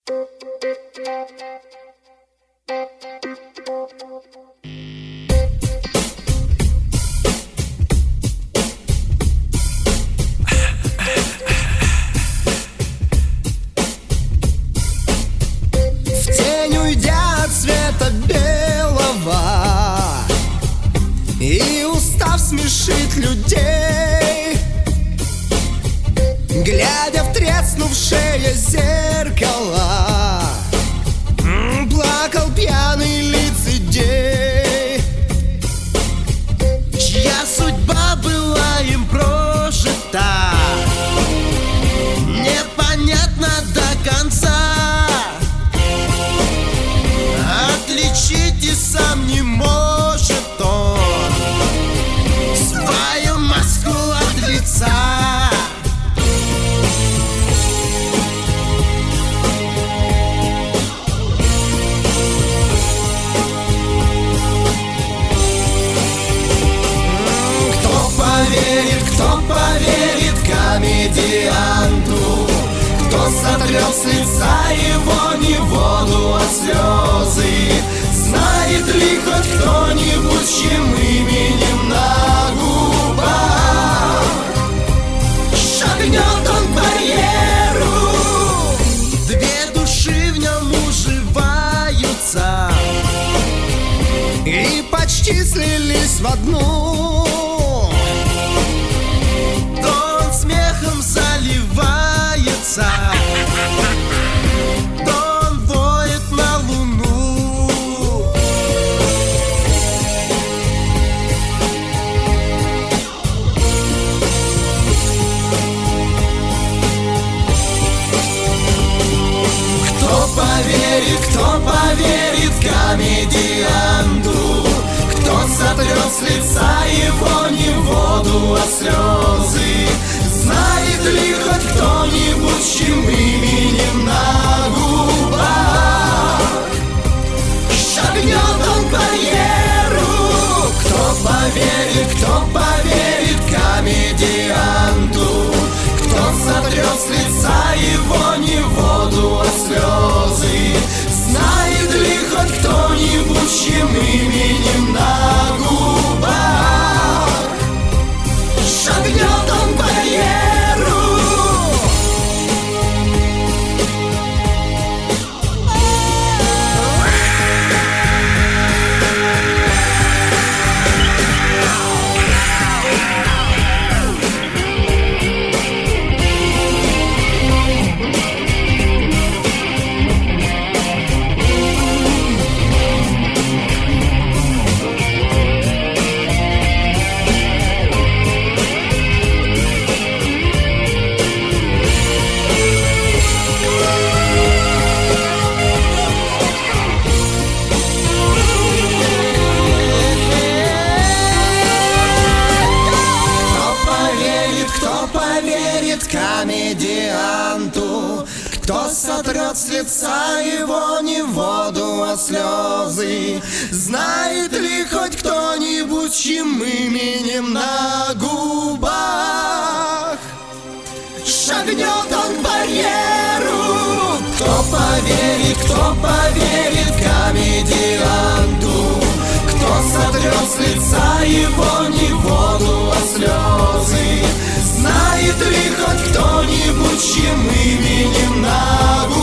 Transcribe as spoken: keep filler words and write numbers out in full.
Смешит людей, глядя в треснувшее зеркало, плакал пьяный лицедей, чья судьба была им прожита непонятно до конца. Отличить и сам не может он свою маску от лица. Кто поверит, кто поверит комедианту, кто сотрет с лица его не воду, а слезы? Знает ли хоть кто-нибудь, чьим именем на губах шагнет он к барьеру? Две души в нем уживаются и почти слились в одну. То он смехом заливается, то он воет на луну. Кто поверит, кто поверит комедианту, кто сотрет с лица его не воду, а слезы? Знает ли хоть кто-нибудь, чьим именем на губах шагнет он к барьеру? Кто поверит, кто поверит комедианту, кто сотрет с лица его не воду, а слезы? Знает ли хоть кто-нибудь, чьим именем на губах шагнет он к барьеру? Комедианту, кто сотрет с лица его не воду, а слезы? Знает ли хоть кто-нибудь, чьим именем на губах шагнет он к барьеру? Кто поверит, кто поверит комедианту, кто сотрет с лица его не воду, а слезы? Знает ли хоть кто-нибудь, чьим именем на губах